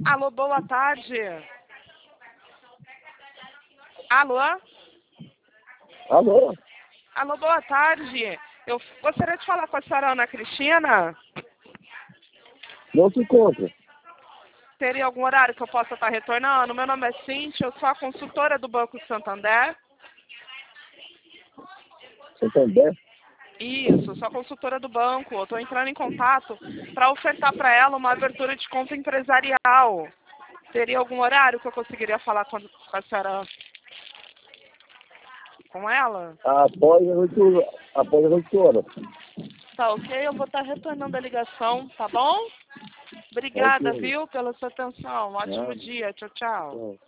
Alô, boa tarde. Alô? Alô? Alô, boa tarde. Eu gostaria de falar com a senhora Ana Cristina. Não se encontra. Teria algum horário que eu possa estar retornando? Meu nome é Cíntia, eu sou a consultora do Banco Santander. Santander? Isso, sou a consultora do banco. Eu estou entrando em contato para ofertar para ela uma abertura de conta empresarial. Teria algum horário que eu conseguiria falar com a senhora? Com ela? Após as 8 horas. Tá ok, eu vou estar retornando a ligação, tá bom? Obrigada, Ok. viu, pela sua atenção. Um ótimo Nada. dia. Tchau, tchau. Tchau.